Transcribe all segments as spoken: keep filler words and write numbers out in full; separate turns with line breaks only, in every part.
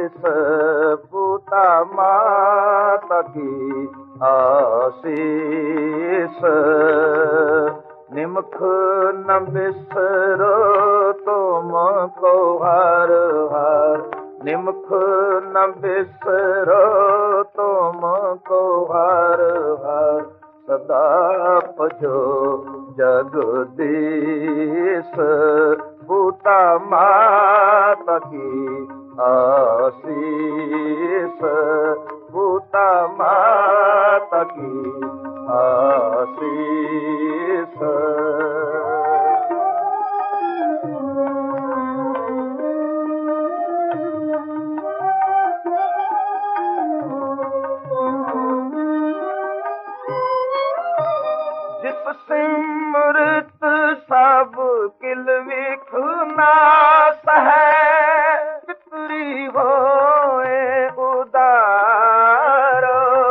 पूता माता की आशीष। निमख न बिसरो तुमको हर हर, निमख न बिसरो तुमको हर हर। सदा पजो जगदीश, पूता माता की आशीष। पूता माता की आशीष। जिस सिमरत सब किल विखनाश है, पितरी होए उदार।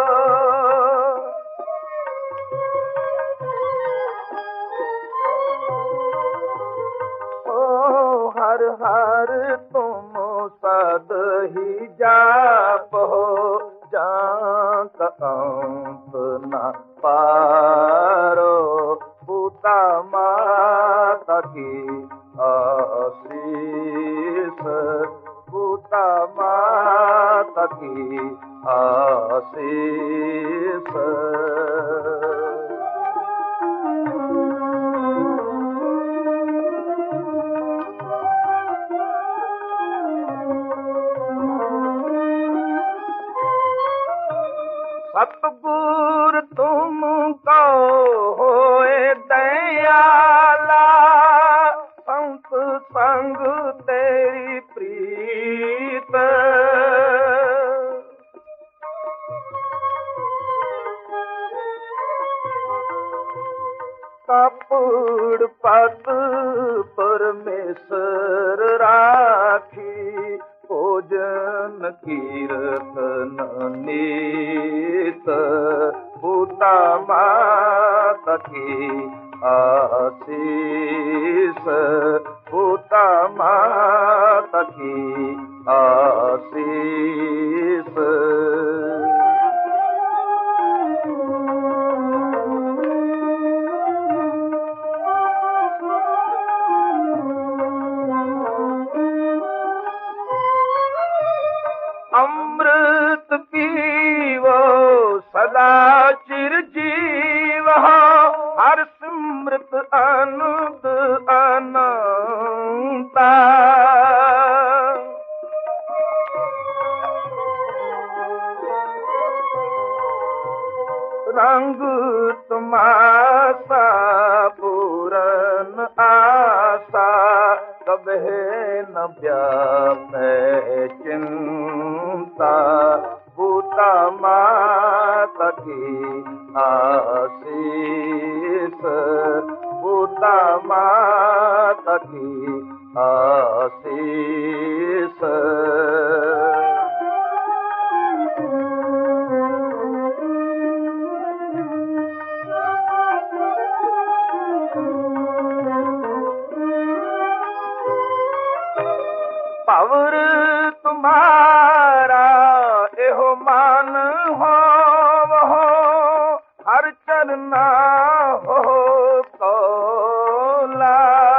ओ हर हर तुम सद ही जाप हो, जांक अंत न पारो। पूता माता की आशीष, पूता माता की आशीष। सतगुर तुमको होए दयाला, संत संग तेरी प्रीत। कपूर पत परमेश्वर राखी, भोजन कीर्तन नीत। पूता माता की आशीष, पूता माता की आशीष। अमृत पीवो सदा चिरजीव हो, हर स्मृत अनंत अनंता। रंग तुम्हारा पूरन आशा, कबे न व्यापे चिंता। पूता माता की आशीष, पूता माता की आशीष। पवर तुम्हारा एहो मान हो, हो हर चरना हो कौला।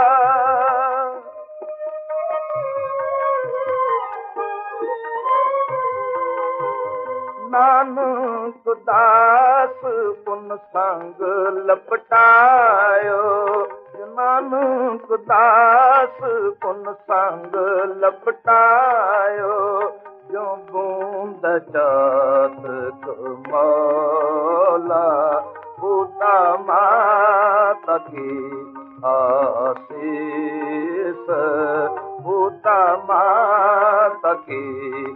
नानक दास पुन संग लपटायो, नानक दास पुन संग लपटायो। जो बूंद चातक मौला, पूता माता की आशीष। पूता माता की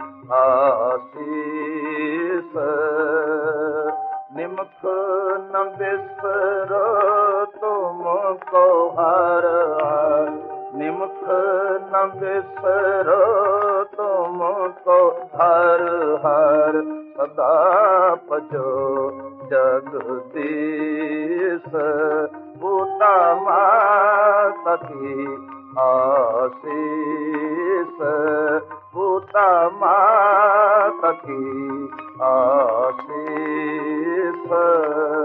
आशीष। निमख न बिसरो तुमको हर हर, निमख न बिसरो तुमको हर हर। सदा पजो जगदीश, बूटा माता की आशीष, बूटा माता की आशीष।